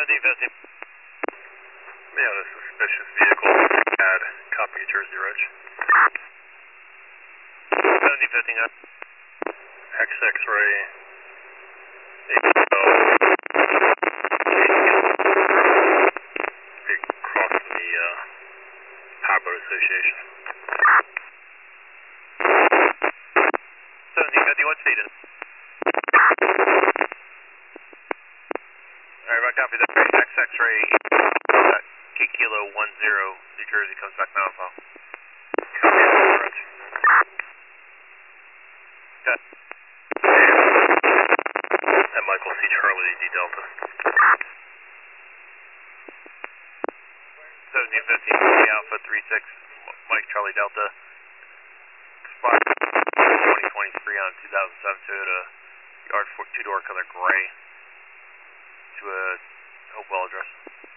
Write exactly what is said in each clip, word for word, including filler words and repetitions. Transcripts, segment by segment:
seventeen fifty. Me on a suspicious vehicle. Add copy Jersey Roach. seventeen fifty. X X-ray. Crossing the uh, Powerboat Association. seventeen fifty, what's speed in? Alright, right, copy that. X X-ray, K Kilo one zero, New Jersey, comes back now, file. Copy Jersey Roach. Okay. And Michael C. Charlie, D Delta. seventeen fifty, Alpha three six, Mike Charlie Delta. Spot twenty twenty-three on two thousand seven Toyota Yard four, two-door color gray to a Hopewell address.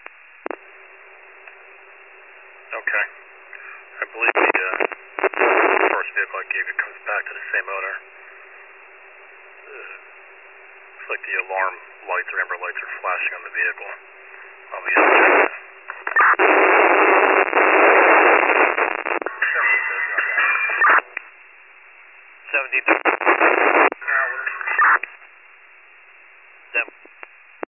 Okay. I believe the uh, first vehicle I gave you comes back to the same owner. Uh, looks like the alarm lights or amber lights are flashing on the vehicle. I'll be checking. seventeen fifty.